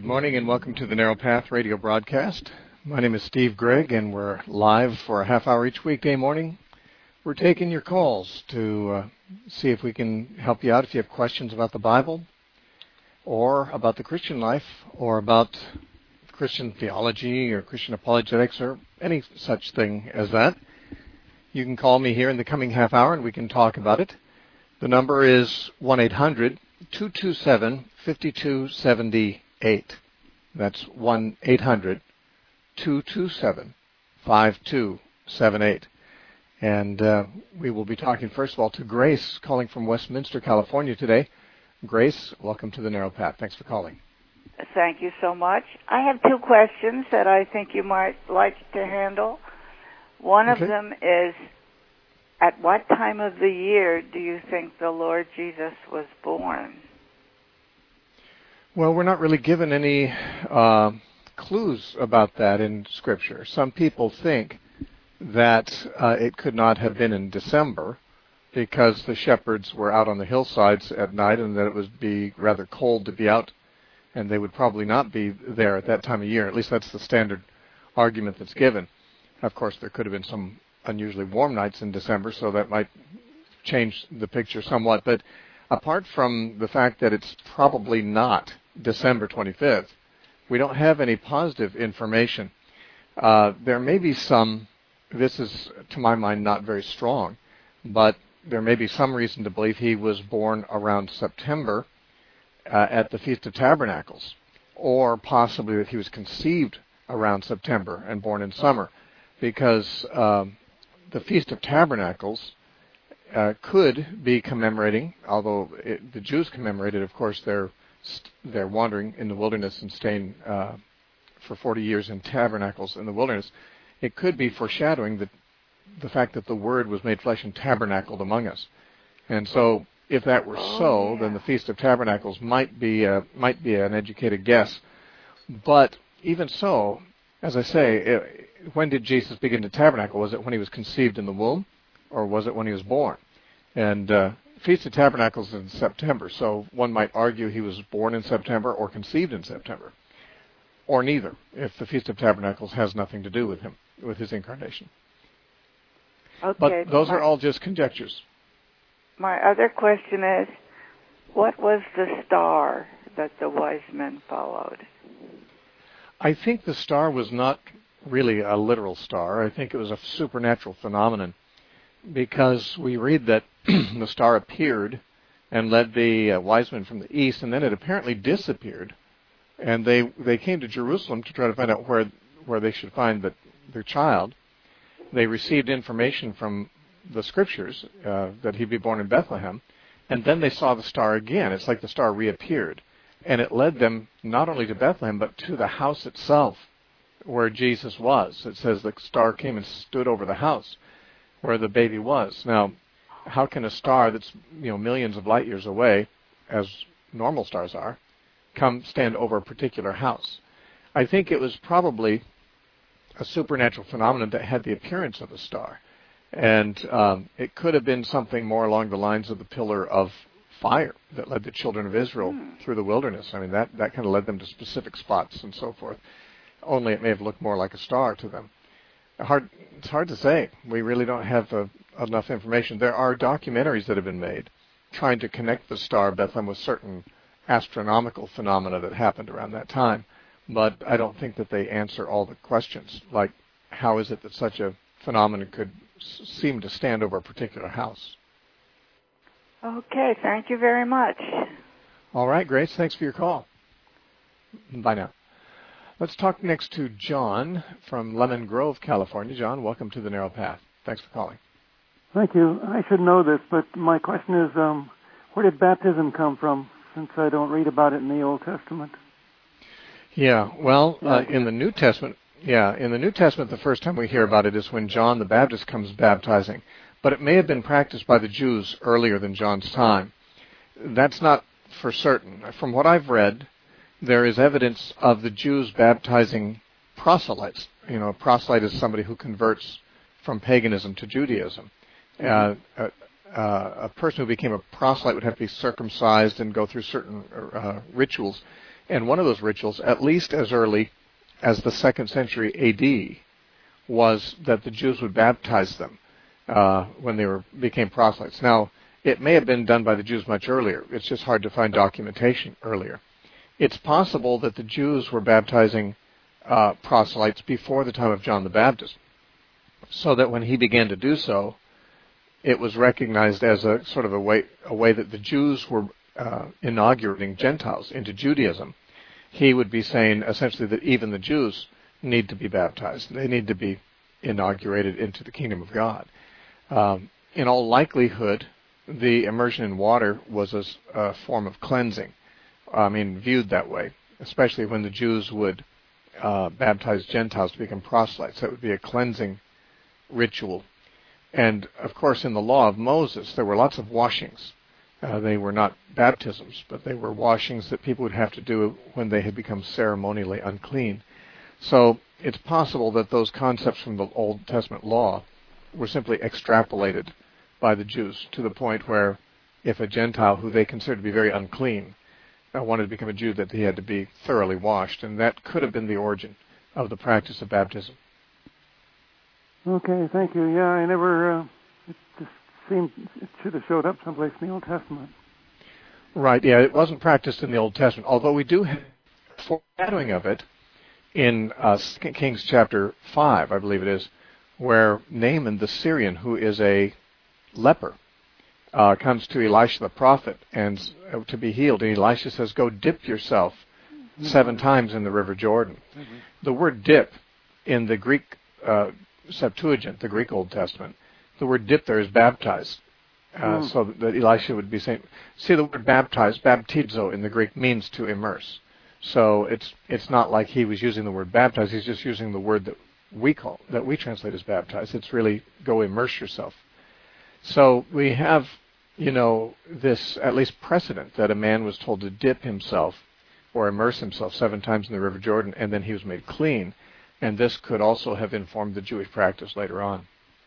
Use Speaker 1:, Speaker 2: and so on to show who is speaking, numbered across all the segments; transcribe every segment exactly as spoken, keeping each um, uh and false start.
Speaker 1: morning and welcome to the Narrow Path radio broadcast. My name is Steve Gregg and we're live for a half hour each weekday morning. We're taking your calls to uh, see if we can help you out if you have questions about the Bible or about the Christian life or about Christian theology or Christian apologetics or any such thing as that. You can call me here in the coming half hour and we can talk about it. The number is one eight hundred two two seven five two seven eight. That's one eight hundred two two seven five two seven eight. And uh, we will be talking, first of all, to Grace, calling from Westminster, California today. Grace, welcome to the Narrow Path. Thanks for calling.
Speaker 2: Thank you so much. I have two questions that I think you might like to handle. One
Speaker 1: Okay.
Speaker 2: of them is, at what time of the year do you think the Lord Jesus was born?
Speaker 1: Well, we're not really given any uh, clues about that in Scripture. Some people think that uh, it could not have been in December because the shepherds were out on the hillsides at night and that it would be rather cold to be out and they would probably not be there at that time of year. At least that's the standard argument that's given. Of course, there could have been some unusually warm nights in December, so that might change the picture somewhat. But apart from the fact that it's probably not December twenty-fifth, we don't have any positive information. Uh, there may be some, this is to my mind not very strong, but there may be some reason to believe he was born around September uh, at the Feast of Tabernacles, or possibly that he was conceived around September and born in summer, because um, the Feast of Tabernacles uh, could be commemorating, although it, the Jews commemorated, of course, their their wandering in the wilderness and staying uh, for forty years in tabernacles in the wilderness. It could be foreshadowing the the fact that the Word was made flesh and tabernacled among us. And so, if that were
Speaker 2: Oh,
Speaker 1: so,
Speaker 2: yeah.
Speaker 1: then the Feast of Tabernacles might be a, might be an educated guess. But even so, as I say, it, when did Jesus begin to tabernacle? Was it when he was conceived in the womb, or was it when he was born? And uh, Feast of Tabernacles is in September, so one might argue he was born in September or conceived in September, or neither, if the Feast of Tabernacles has nothing to do with him, with his incarnation.
Speaker 2: Okay.
Speaker 1: But those
Speaker 2: my,
Speaker 1: are all just conjectures.
Speaker 2: My other question is, what was the star that the wise men followed?
Speaker 1: I think the star was not really a literal star. I think it was a supernatural phenomenon, because we read that the star appeared and led the uh, wise men from the east, and then it apparently disappeared. And they they came to Jerusalem to try to find out where where they should find the, their child. They received information from the Scriptures uh, that he'd be born in Bethlehem, and then they saw the star again. It's like the star reappeared, and it led them not only to Bethlehem, but to the house itself where Jesus was. It says the star came and stood over the house where the baby was. Now, how can a star that's, you know, millions of light years away, as normal stars are, come stand over a particular house? I think it was probably a supernatural phenomenon that had the appearance of a star. And um, it could have been something more along the lines of the pillar of fire that led the children of Israel
Speaker 2: Hmm.
Speaker 1: through the wilderness. I mean, that, that kind of led them to specific spots and so forth. Only it may have looked more like a star to them. Hard, it's hard to say. We really don't have uh, enough information. There are documentaries that have been made trying to connect the star Bethlehem with certain astronomical phenomena that happened around that time. But I don't think that they answer all the questions, like how is it that such a phenomenon could s- seem to stand over a particular house.
Speaker 2: Okay, thank you very much.
Speaker 1: All right, Grace, thanks for your call. Bye now. Let's talk next to John from Lemon Grove, California. John, welcome to the Narrow Path. Thanks for calling.
Speaker 3: Thank you. I should know this, but my question is, um, where did baptism come from, since I don't read about it in the Old Testament?
Speaker 1: Yeah, well, uh, in the New Testament, yeah, in the New Testament, the first time we hear about it is when John the Baptist comes baptizing. But it may have been practiced by the Jews earlier than John's time. That's not for certain. From what I've read, there is evidence of the Jews baptizing proselytes. You know, a proselyte is somebody who converts from paganism to Judaism. Uh, a, uh, a person who became a proselyte would have to be circumcised and go through certain uh, rituals. And one of those rituals, at least as early as the second century A D, was that the Jews would baptize them uh, when they were became proselytes. Now, it may have been done by the Jews much earlier. It's just hard to find documentation earlier. It's possible that the Jews were baptizing uh, proselytes before the time of John the Baptist, so that when he began to do so, it was recognized as a sort of a way, a way that the Jews were uh, inaugurating Gentiles into Judaism. He would be saying essentially that even the Jews need to be baptized. They need to be inaugurated into the kingdom of God. Um, in all likelihood, the immersion in water was a, a form of cleansing. I mean, viewed that way, especially when the Jews would uh, baptize Gentiles to become proselytes. That would be a cleansing ritual. And, of course, in the law of Moses, there were lots of washings. Uh, they were not baptisms, but they were washings that people would have to do when they had become ceremonially unclean. So it's possible that those concepts from the Old Testament law were simply extrapolated by the Jews to the point where if a Gentile who they considered to be very unclean uh, wanted to become a Jew, that he had to be thoroughly washed. And that could have been the origin of the practice of baptism.
Speaker 3: Okay, thank you. Yeah, I never, uh, it just seemed it should have showed up someplace in the Old Testament.
Speaker 1: Right, yeah, it wasn't practiced in the Old Testament, although we do have foreshadowing of it in uh, Kings chapter five, I believe it is, where Naaman the Syrian, who is a leper, uh, comes to Elisha the prophet and uh, to be healed. And Elisha says, go dip yourself mm-hmm. seven times in the river Jordan. Mm-hmm. The word dip in the Greek uh, Septuagint, the Greek Old Testament, the word dip there is baptize. Uh, mm. So that Elisha would be saying, see the word baptize, baptizo in the Greek means to immerse. So it's it's not like he was using the word baptize, he's just using the word that we call, that we translate as baptize. It's really go immerse yourself. So we have, you know, this at least precedent that a man was told to dip himself or immerse himself seven times in the River Jordan, and then he was made clean. And this could also have informed the Jewish practice later on.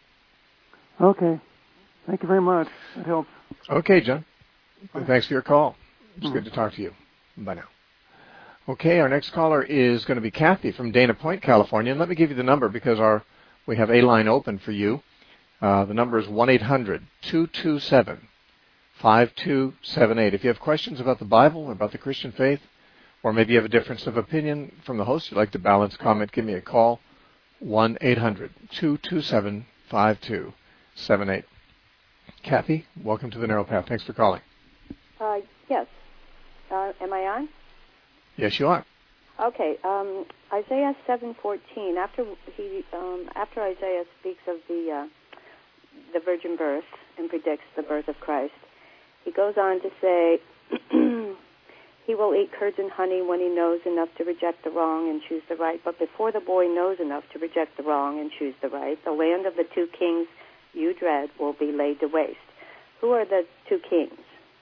Speaker 3: Okay. Thank you very much. That helps.
Speaker 1: Okay, John.
Speaker 3: Bye.
Speaker 1: Thanks for your call. It's
Speaker 3: Mm-hmm.
Speaker 1: good to talk to you. Bye now. Okay, our next caller is going to be Kathy from Dana Point, California. And let me give you the number because our we have a line open for you. Uh, the number is one eight hundred two two seven five two seven eight. If you have questions about the Bible or about the Christian faith, or maybe you have a difference of opinion from the host, you'd like to balance comment, give me a call, one eight hundred two two seven five two seven eight. Kathy, welcome to the Narrow Path. Thanks for calling.
Speaker 4: Uh, yes. Uh, am I on?
Speaker 1: Yes, you are.
Speaker 4: Okay. Um, Isaiah seven fourteen. After he, um, after Isaiah speaks of the uh, the virgin birth and predicts the birth of Christ, he goes on to say, he will eat curds and honey when he knows enough to reject the wrong and choose the right. But before the boy knows enough to reject the wrong and choose the right, the land of the two kings you dread will be laid to waste. Who are the two kings?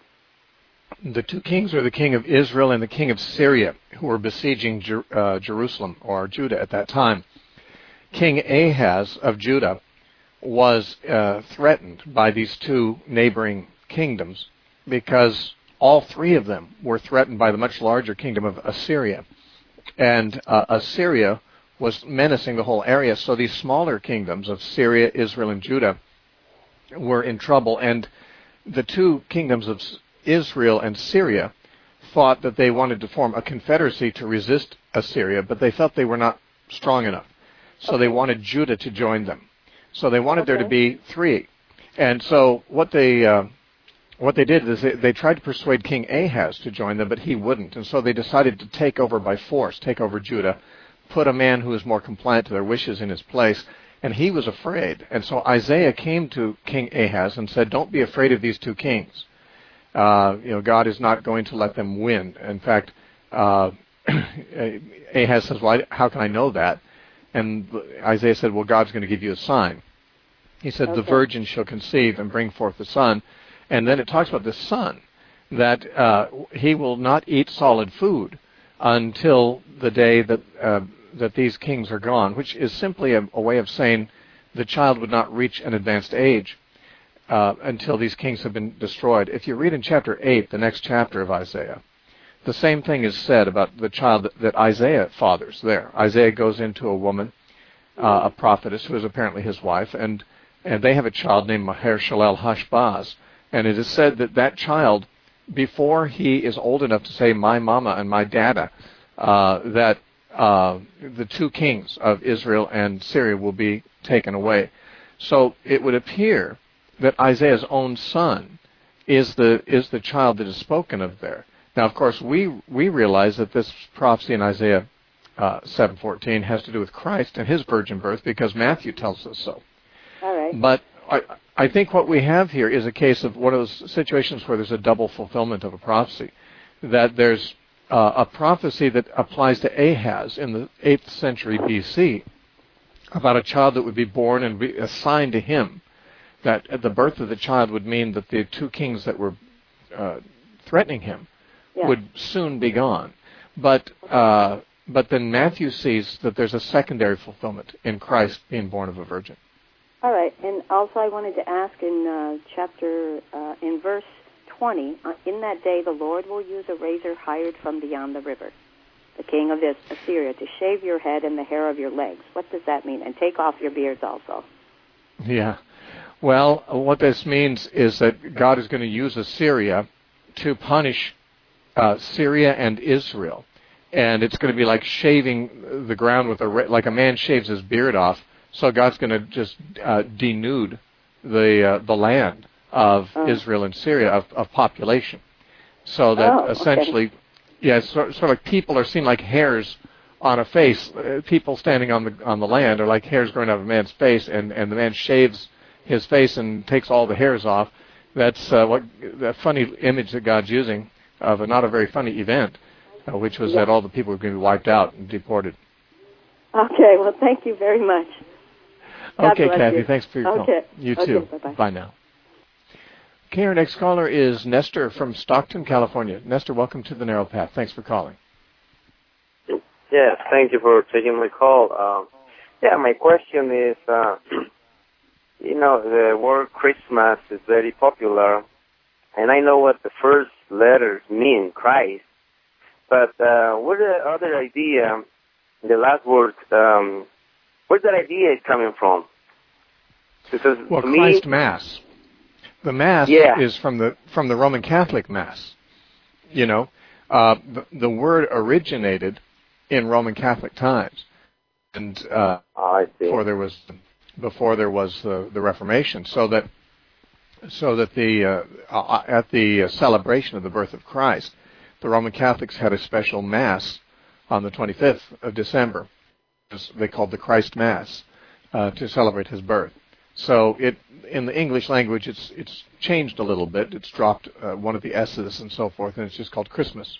Speaker 1: The two kings are the king of Israel and the king of Syria, who were besieging Jer- uh, Jerusalem or Judah at that time. King Ahaz of Judah was uh, threatened by these two neighboring kingdoms because all three of them were threatened by the much larger kingdom of Assyria. And uh, Assyria was menacing the whole area, so these smaller kingdoms of Syria, Israel, and Judah were in trouble. And the two kingdoms of Israel and Syria thought that they wanted to form a confederacy to resist Assyria, but they felt they were not strong enough. So okay. They wanted Judah to join them. So they wanted okay. there to be three. And so what they... Uh, What they did is they, they tried to persuade King Ahaz to join them, but he wouldn't. And so they decided to take over by force, take over Judah, put a man who was more compliant to their wishes in his place, and he was afraid. And so Isaiah came to King Ahaz and said, don't be afraid of these two kings. Uh, you know, God is not going to let them win. In fact, uh, Ahaz says, well, how can I know that? And Isaiah said, well, God's going to give you a sign. He said, okay. The virgin shall conceive and bring forth a son. And then it talks about the son, that uh, he will not eat solid food until the day that uh, that these kings are gone, which is simply a, a way of saying the child would not reach an advanced age uh, until these kings have been destroyed. If you read in chapter eight, the next chapter of Isaiah, the same thing is said about the child that, that Isaiah fathers there. Isaiah goes into a woman, uh, a prophetess, who is apparently his wife, and, and they have a child named Maher-Shalal-Hash-Baz. And it is said that that child, before he is old enough to say, my mama and my dada, uh, that uh, the two kings of Israel and Syria will be taken away. So it would appear that Isaiah's own son is the is the child that is spoken of there. Now, of course, we we realize that this prophecy in Isaiah uh, seven fourteen has to do with Christ and his virgin birth because Matthew tells us so.
Speaker 4: All right.
Speaker 1: But I, I think what we have here is a case of one of those situations where there's a double fulfillment of a prophecy. That there's uh, a prophecy that applies to Ahaz in the eighth century B C about a child that would be born and be assigned to him. That at the birth of the child would mean that the two kings that were uh, threatening him yeah. would soon be gone. But uh, but then Matthew sees that there's a secondary fulfillment in Christ being born of a virgin.
Speaker 4: All right, and also I wanted to ask in uh, chapter, uh, in verse twenty, uh, in that day the Lord will use a razor hired from beyond the river, the king of Assyria, to shave your head and the hair of your legs. What does that mean? And take off your beards also.
Speaker 1: Yeah. Well, what this means is that God is going to use Assyria to punish uh, Syria and Israel. And it's going to be like shaving the ground with a, like a man shaves his beard off. So God's going to just uh, denude the uh, the land of oh. Israel and Syria of, of population. So that oh, essentially, okay. yeah, it's sort, sort of like people are seen like hairs on a face. Uh, people standing on the on the land are like hairs growing out of a man's face, and, and the man shaves his face and takes all the hairs off. That's uh, what that funny image that God's using of a not a very funny event, uh, which was yeah. that all the people were going to be wiped out and deported.
Speaker 4: Okay, well, thank you very much. God
Speaker 1: okay, Kathy,
Speaker 4: you.
Speaker 1: thanks for your
Speaker 4: okay.
Speaker 1: call. You
Speaker 4: okay,
Speaker 1: too.
Speaker 4: Bye-bye.
Speaker 1: Bye now. Okay, our next caller is Nestor from Stockton, California. Nestor, welcome to the Narrow Path. Thanks for calling.
Speaker 5: Yes, thank you for taking my call. Um, yeah, my question is, uh, you know, the word Christmas is very popular, and I know what the first letters mean, Christ, but uh, where the other idea, the last word, um, where that idea is coming from? Because
Speaker 1: well,
Speaker 5: to
Speaker 1: Christ
Speaker 5: me,
Speaker 1: Mass. The Mass
Speaker 5: yeah.
Speaker 1: is from the from the Roman Catholic Mass. You know, uh, the, the word originated in Roman Catholic times, and uh,
Speaker 5: oh, I see.
Speaker 1: before there was before there was the, the Reformation. So that so that the uh, at the celebration of the birth of Christ, the Roman Catholics had a special Mass on the twenty-fifth of December. They called the Christ Mass uh, to celebrate his birth. So it in the English language, it's it's changed a little bit. It's dropped uh, one of the S's and so forth, and it's just called Christmas.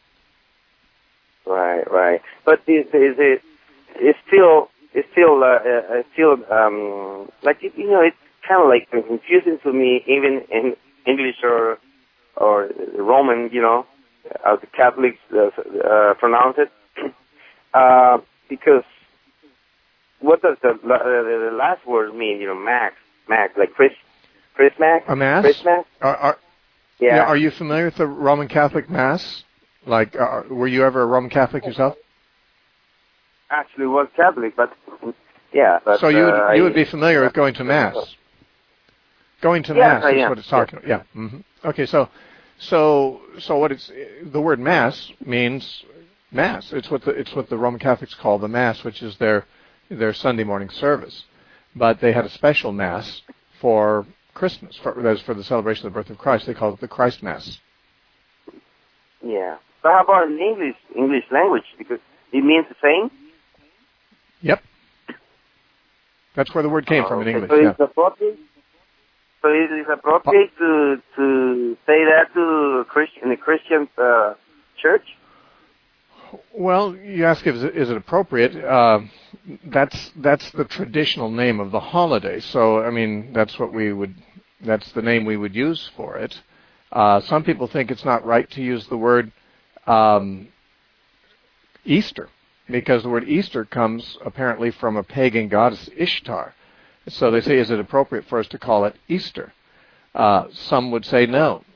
Speaker 5: Right, right. But is, is it? It's still it's still uh, it's still um, like you know it's kind of like confusing to me, even in English or or Roman, you know, as the Catholics uh, uh, pronounce it, uh, because. What does the, uh, the last word mean? You know, Max, Max, like Chris, Chris Max,
Speaker 1: a Mass.
Speaker 5: Chris Max.
Speaker 1: Are, are,
Speaker 5: yeah.
Speaker 1: yeah. Are you familiar with the Roman Catholic Mass? Like, uh, were you ever a Roman Catholic yourself?
Speaker 5: Actually, was Catholic, but yeah. But,
Speaker 1: so you would
Speaker 5: uh,
Speaker 1: you
Speaker 5: I,
Speaker 1: would be familiar with going to Mass. Going to
Speaker 5: yes,
Speaker 1: Mass
Speaker 5: I
Speaker 1: is
Speaker 5: am.
Speaker 1: what it's talking
Speaker 5: yes.
Speaker 1: about. Yeah. Mm-hmm. Okay. So, so, so what it's the word Mass means Mass. It's what the it's what the Roman Catholics call the Mass, which is their their Sunday morning service, but they had a special Mass for Christmas, for, that is for the celebration of the birth of Christ. They called it the Christ Mass.
Speaker 5: Yeah. But how about in English, English language? Because it means the same?
Speaker 1: Yep. That's where the word came
Speaker 5: oh,
Speaker 1: from in
Speaker 5: okay.
Speaker 1: English.
Speaker 5: So
Speaker 1: yeah.
Speaker 5: it's appropriate, so it is appropriate to, to say that to a Christian, in a Christian uh, church?
Speaker 1: Well, you ask if is it appropriate. Uh, that's that's the traditional name of the holiday. So, I mean, that's what we would. That's the name we would use for it. Uh, some people think it's not right to use the word um, Easter because the word Easter comes apparently from a pagan goddess Ishtar. So they say, is it appropriate for us to call it Easter? Uh, some would say no.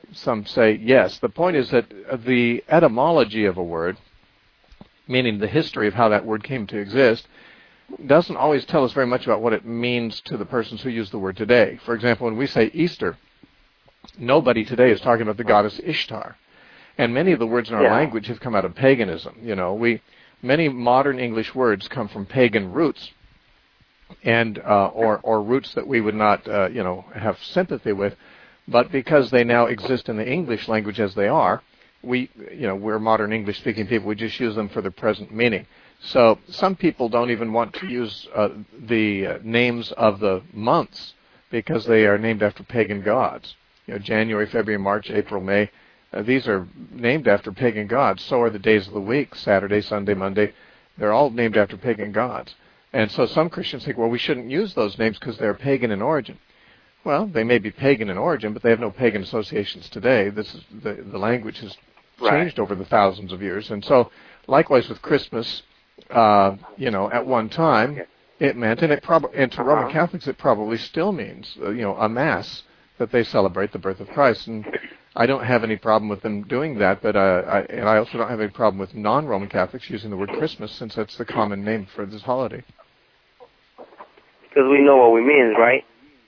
Speaker 1: some say yes. The point is that the etymology of a word, meaning the history of how that word came to exist, doesn't always tell us very much about what it means to the persons who use the word today. For example, when we say Easter, nobody today is talking about the goddess Ishtar. And many of the words in our
Speaker 5: Yeah.
Speaker 1: language have come out of paganism. You know, we many modern English words come from pagan roots, and uh, or or roots that we would not, uh, you know, have sympathy with. But because they now exist in the English language as they are, we, you know, we're modern English-speaking people. We just use them for their present meaning. So some people don't even want to use uh, the uh, names of the months because they are named after pagan gods. You know, January, February, March, April, May. Uh, these are named after pagan gods. So are the days of the week, Saturday, Sunday, Monday. They're all named after pagan gods. And so some Christians think, well, we shouldn't use those names because they're pagan in origin. Well, they may be pagan in origin, but they have no pagan associations today. This is the, the language has changed
Speaker 5: Right.
Speaker 1: over the thousands of years. And so likewise with Christmas, uh, you know, at one time it meant, and it prob- and to Roman
Speaker 5: Uh-huh.
Speaker 1: Catholics it probably still means, uh, you know, a Mass that they celebrate the birth of Christ. And I don't have any problem with them doing that, but uh, I, and I also don't have any problem with non-Roman Catholics using the word Christmas, since that's the common name for this holiday.
Speaker 5: Because we know what we mean, right?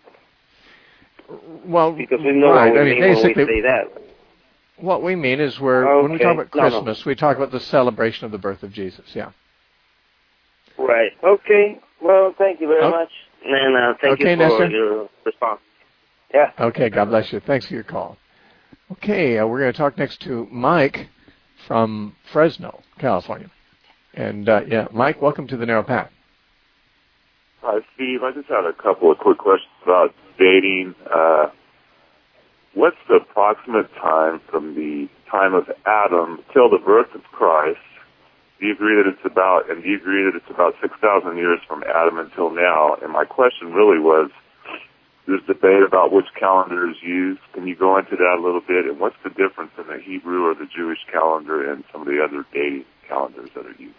Speaker 1: Well,
Speaker 5: Because we know
Speaker 1: right.
Speaker 5: what
Speaker 1: I
Speaker 5: we
Speaker 1: mean,
Speaker 5: mean when we
Speaker 1: basically,
Speaker 5: say that.
Speaker 1: what we mean is we're when we
Speaker 5: Okay.
Speaker 1: talk about
Speaker 5: No, no.
Speaker 1: Christmas, we talk about the celebration of the birth of Jesus. Yeah.
Speaker 5: Right. Okay. Well, thank you very
Speaker 1: Oh.
Speaker 5: much. And uh, thank
Speaker 1: Okay,
Speaker 5: you for
Speaker 1: Nestor.
Speaker 5: your response. Yeah.
Speaker 1: Okay. God bless you. Thanks for your call. Okay, uh, we're going to talk next to Mike from Fresno, California. And uh, yeah, Mike, welcome to the Narrow Path.
Speaker 6: Hi, Steve. I just had a couple of quick questions about dating. Uh, what's the approximate time from the time of Adam till the birth of Christ? Do you agree that it's about, and do you agree that it's about six thousand years from Adam until now? And my question really was, there's debate about which calendar is used. Can you go into that a little bit? And what's the difference in the Hebrew or the Jewish calendar and some of the other dating calendars that are used?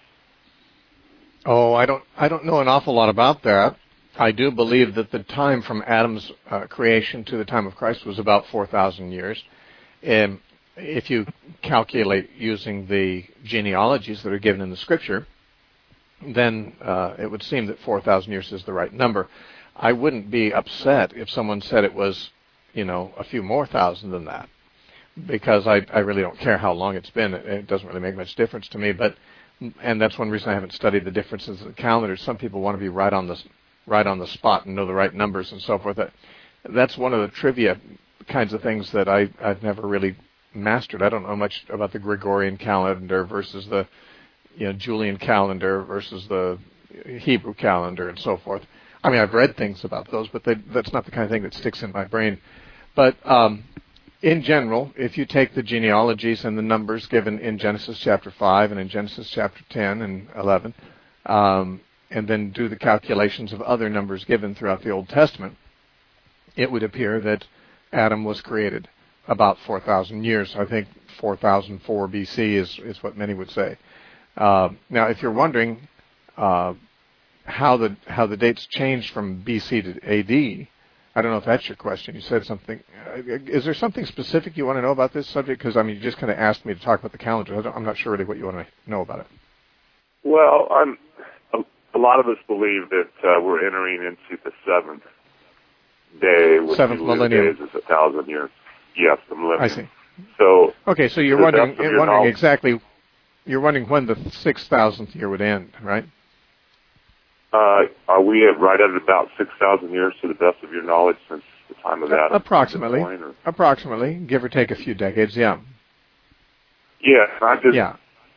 Speaker 1: Oh, I don't, I don't know an awful lot about that. I do believe that the time from Adam's uh, creation to the time of Christ was about four thousand years. And if you calculate using the genealogies that are given in the Scripture, then uh, it would seem that four thousand years is the right number. I wouldn't be upset if someone said it was, you know, a few more thousand than that, because I, I really don't care how long it's been. It, it doesn't really make much difference to me. But and that's one reason I haven't studied the differences in the calendars. Some people want to be right on the right on the spot and know the right numbers and so forth. That, that's one of the trivia kinds of things that I, I've never really mastered. I don't know much about the Gregorian calendar versus the, you know, Julian calendar versus the Hebrew calendar and so forth. I mean, I've read things about those, but they, that's not the kind of thing that sticks in my brain. But um, in general, if you take the genealogies and the numbers given in Genesis chapter five and in Genesis chapter ten and eleven, um, and then do the calculations of other numbers given throughout the Old Testament, it would appear that Adam was created about four thousand years. I think four thousand four B C is, is what many would say. Uh, now, if you're wondering uh, how the how the dates changed from B C to A D, I don't know if that's your question. You said something. Uh, is there something specific you want to know about this subject? Because, I mean, you just kind of asked me to talk about the calendar. I don't, I'm not sure really what you want to know about it.
Speaker 6: Well, I'm, a, a lot of us believe that uh, we're entering into the seventh day, which
Speaker 1: Seventh
Speaker 6: we believe
Speaker 1: millennium.
Speaker 6: days is a thousand years. Yes, the millennium.
Speaker 1: I see.
Speaker 6: So,
Speaker 1: Okay, so you're
Speaker 6: to the
Speaker 1: wondering,
Speaker 6: best of
Speaker 1: you're
Speaker 6: your
Speaker 1: wondering
Speaker 6: knowledge-
Speaker 1: exactly, you're wondering when the six thousandth year would end, right?
Speaker 6: Uh, are we at, right at about six thousand years to the best of your knowledge since the time of Adam?
Speaker 1: Approximately.
Speaker 6: At this point, or?
Speaker 1: Approximately, give or take a few decades, yeah.
Speaker 6: Yeah, I just,
Speaker 1: Yeah.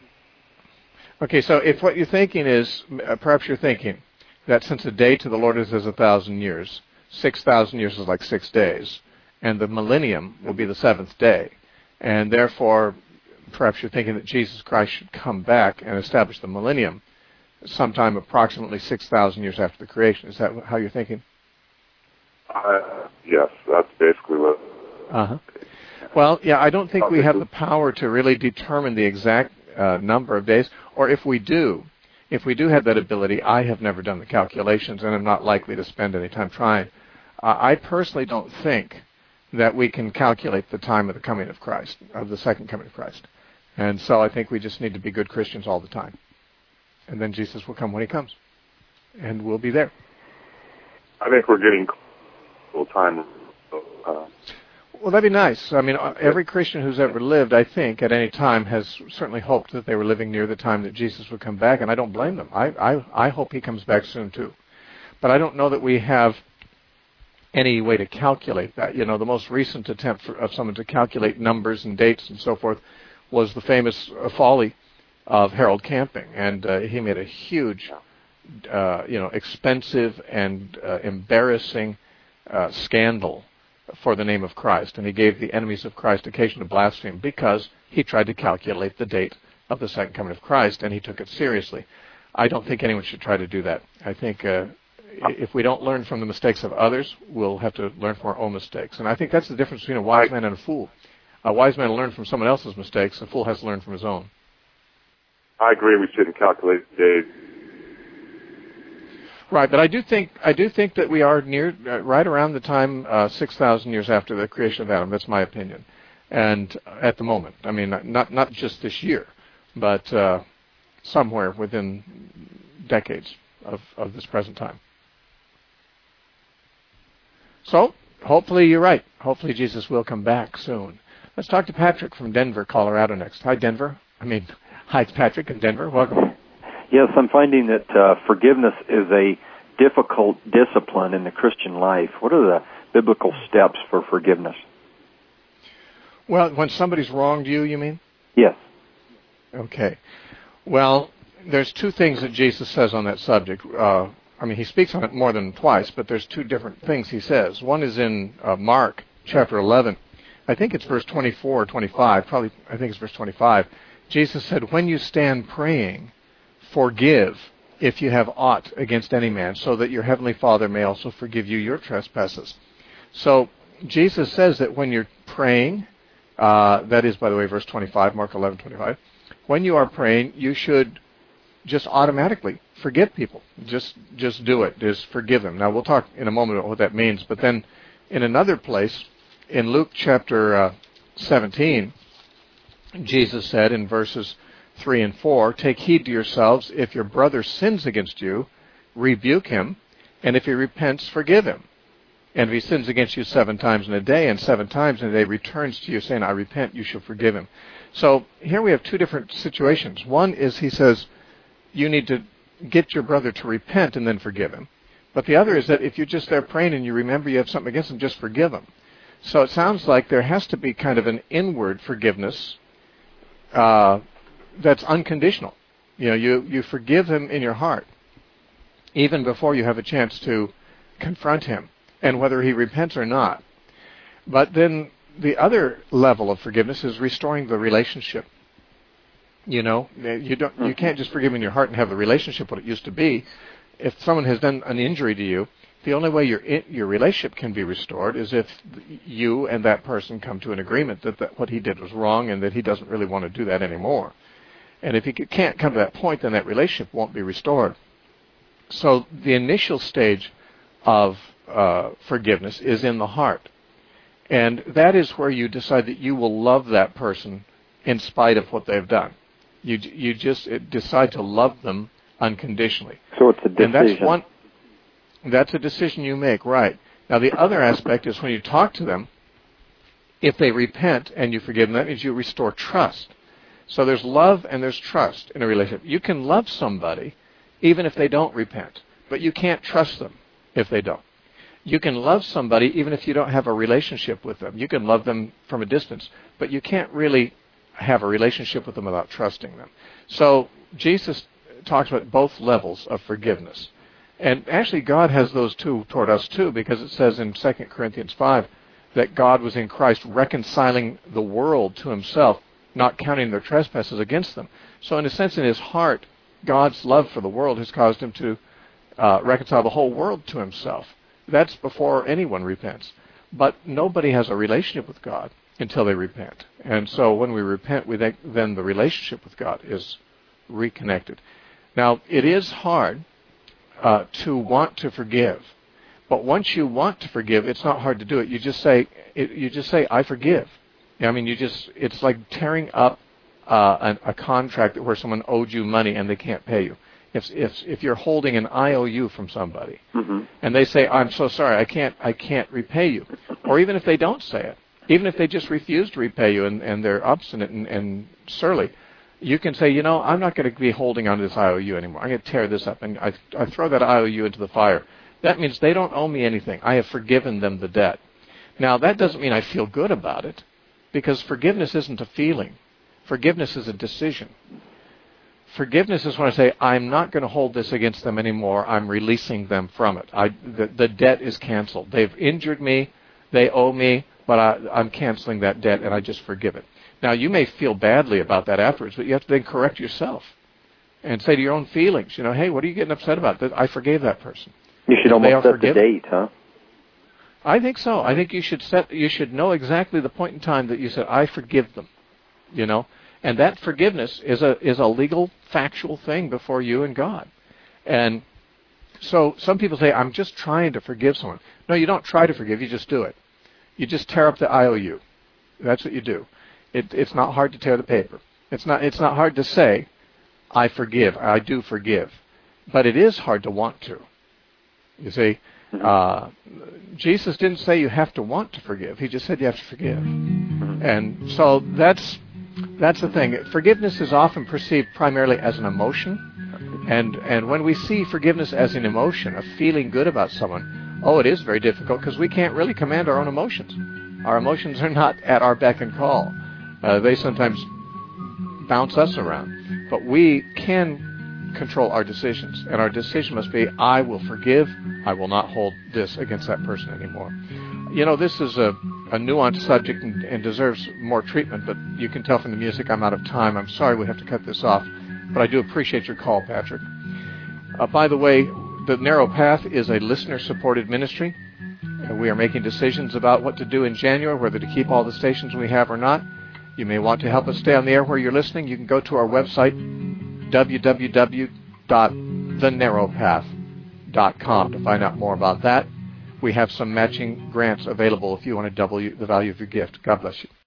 Speaker 1: Okay, so if what you're thinking is, uh, perhaps you're thinking that since a day to the Lord is as a thousand years, six thousand years is like six days, and the millennium will be the seventh day, and therefore, perhaps you're thinking that Jesus Christ should come back and establish the millennium sometime approximately six thousand years after the creation. Is that how you're thinking?
Speaker 6: uh, yes, that's basically what.
Speaker 1: Uh-huh. Well, yeah, I don't think we have the power to really determine the exact uh, number of days, or if we do, if we do have that ability, I have never done the calculations, and I'm not likely to spend any time trying. Uh, I personally don't think that we can calculate the time of the coming of Christ, of the second coming of Christ. And so I think we just need to be good Christians all the time. And then Jesus will come when he comes. And we'll be there.
Speaker 6: I think we're getting full time. Uh,
Speaker 1: well, that'd be nice. I mean, every Christian who's ever lived, I think, at any time has certainly hoped that they were living near the time that Jesus would come back, and I don't blame them. I, I, I hope he comes back soon, too. But I don't know that we have any way to calculate that. You know, the most recent attempt for, of someone to calculate numbers and dates and so forth was the famous uh, folly of Harold Camping, and uh, he made a huge, uh, you know, expensive and uh, embarrassing uh, scandal for the name of Christ, and he gave the enemies of Christ occasion to blaspheme because he tried to calculate the date of the second coming of Christ, and he took it seriously. I don't think anyone should try to do that. I think uh, if we don't learn from the mistakes of others, we'll have to learn from our own mistakes, and I think that's the difference between a wise man and a fool. A wise man will learn from someone else's mistakes. A fool has to learn from his own.
Speaker 6: I agree. We shouldn't calculate the days.
Speaker 1: Right, but I do think I do think that we are near, uh, right around the time uh, six thousand years after the creation of Adam. That's my opinion, and at the moment, I mean, not not just this year, but uh, somewhere within decades of, of this present time. So, hopefully you're right. Hopefully Jesus will come back soon. Let's talk to Patrick from Denver, Colorado next. Hi, Denver. I mean, hi, it's Patrick in Denver. Welcome.
Speaker 7: Yes, I'm finding that uh, forgiveness is a difficult discipline in the Christian life. What are the biblical steps for forgiveness?
Speaker 1: Well, when somebody's wronged you, you mean?
Speaker 7: Yes.
Speaker 1: Okay. Well, there's two things that Jesus says on that subject. Uh, I mean, he speaks on it more than twice, but there's two different things he says. One is in uh, Mark chapter eleven. I think it's verse twenty-four or twenty-five. Probably, I think it's verse twenty-five. Jesus said, when you stand praying, forgive if you have aught against any man, so that your heavenly Father may also forgive you your trespasses. So Jesus says that when you're praying, uh, that is, by the way, verse twenty-five, Mark eleven twenty-five, when you are praying, you should just automatically forgive people. Just just do it. Just forgive them. Now, we'll talk in a moment about what that means, but then in another place, in Luke chapter uh, seventeen, Jesus said in verses three and four, take heed to yourselves. If your brother sins against you, rebuke him, and if he repents, forgive him. And if he sins against you seven times in a day, and seven times in a day returns to you saying, I repent, you shall forgive him. So here we have two different situations. One is he says, you need to get your brother to repent and then forgive him. But the other is that if you're just there praying and you remember you have something against him, just forgive him. So it sounds like there has to be kind of an inward forgiveness uh, that's unconditional. You know, you, you forgive him in your heart, even before you have a chance to confront him, and whether he repents or not. But then the other level of forgiveness is restoring the relationship. You know, you don't, you can't just forgive in your heart and have the relationship what it used to be. If someone has done an injury to you, the only way your your relationship can be restored is if you and that person come to an agreement that, that what he did was wrong and that he doesn't really want to do that anymore. And if you can't come to that point, then that relationship won't be restored. So the initial stage of uh, forgiveness is in the heart. And that is where you decide that you will love that person in spite of what they've done. You you just decide to love them unconditionally.
Speaker 7: So it's a decision.
Speaker 1: And that's one. That's a decision you make, right. Now the other aspect is when you talk to them, if they repent and you forgive them, that means you restore trust. So there's love and there's trust in a relationship. You can love somebody even if they don't repent, but you can't trust them if they don't. You can love somebody even if you don't have a relationship with them. You can love them from a distance, but you can't really have a relationship with them without trusting them. So Jesus talks about both levels of forgiveness. And actually God has those two toward us too, because it says in Second Corinthians five that God was in Christ reconciling the world to himself, not counting their trespasses against them. So in a sense, in his heart, God's love for the world has caused him to uh, reconcile the whole world to himself. That's before anyone repents. But nobody has a relationship with God until they repent. And so when we repent, we think, then the relationship with God is reconnected. Now, it is hard uh, to want to forgive, But once you want to forgive, it's not hard to do it. You just say, it, you just say, I forgive. I mean, you just, it's like tearing up uh, a, a contract where someone owed you money and they can't pay you. If if if you're holding an I O U from somebody, mm-hmm. and they say, I'm so sorry, I can't I can't repay you, or even if they don't say it, even if they just refuse to repay you and, and they're obstinate and, and surly, you can say, you know, I'm not going to be holding on to this I O U anymore. I'm going to tear this up, and I I throw that I O U into the fire. That means they don't owe me anything. I have forgiven them the debt. Now, that doesn't mean I feel good about it, because forgiveness isn't a feeling. Forgiveness is a decision. Forgiveness is when I say, I'm not going to hold this against them anymore. I'm releasing them from it. I, the, the debt is canceled. They've injured me. They owe me, but I, I'm canceling that debt, and I just forgive it. Now, you may feel badly about that afterwards, but you have to then correct yourself and say to your own feelings, you know, hey, what are you getting upset about? I forgave that person.
Speaker 7: You should almost set the date, huh?
Speaker 1: I think so. I think you should set. You should know exactly the point in time that you said, I forgive them, you know. And that forgiveness is a is a legal, factual thing before you and God. And so some people say, I'm just trying to forgive someone. No, you don't try to forgive. You just do it. You just tear up the I O U. That's what you do. It, it's not hard to tear the paper. It's not. It's not hard to say, I forgive. I do forgive. But it is hard to want to. You see, uh, Jesus didn't say you have to want to forgive. He just said you have to forgive. And so that's that's the thing. Forgiveness is often perceived primarily as an emotion. And and when we see forgiveness as an emotion, of feeling good about someone, oh, it is very difficult because we can't really command our own emotions. Our emotions are not at our beck and call. Uh, they sometimes bounce us around. But we can control our decisions, and our decision must be, I will forgive. I will not hold this against that person anymore. You know, this is a, a nuanced subject and, and deserves more treatment, but you can tell from the music I'm out of time. I'm sorry we have to cut this off, but I do appreciate your call, Patrick. Uh, by the way, The Narrow Path is a listener-supported ministry. Uh, we are making decisions about what to do in January, whether to keep all the stations we have or not. You may want to help us stay on the air where you're listening. You can go to our website, w w w dot the narrow path dot com, to find out more about that. We have some matching grants available if you want to double the value of your gift. God bless you.